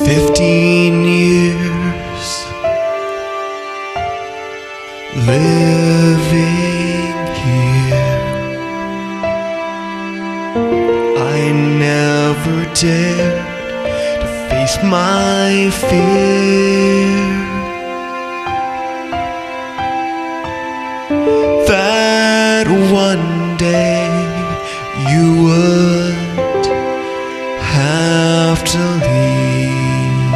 15 years living here. I never dared to face my fear that one day you would have to leave.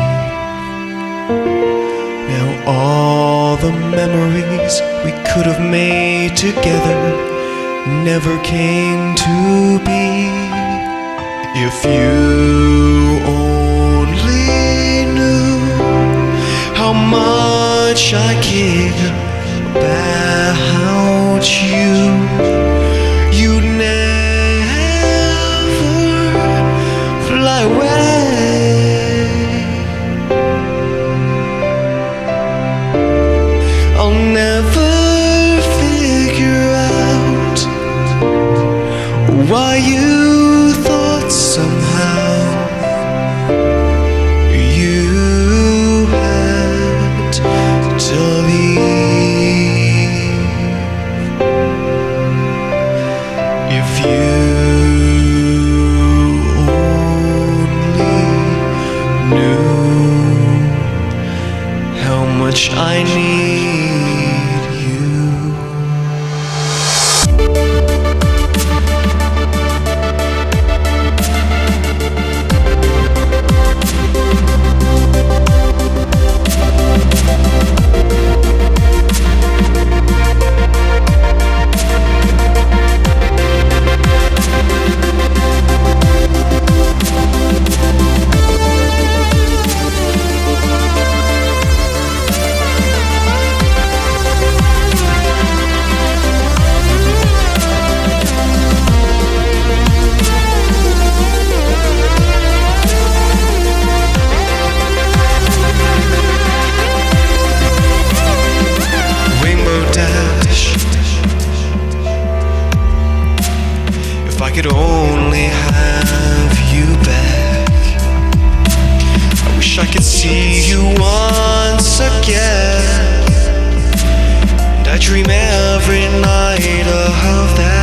Now all the memories we could have made together never came to be. If you only knew how much I care about you, you'd never fly away. I'll never figure out why you thought somehow you had to leave. If you only knew how much I need you. If I could only have you back, I wish I could see you once again. And I dream every night of that.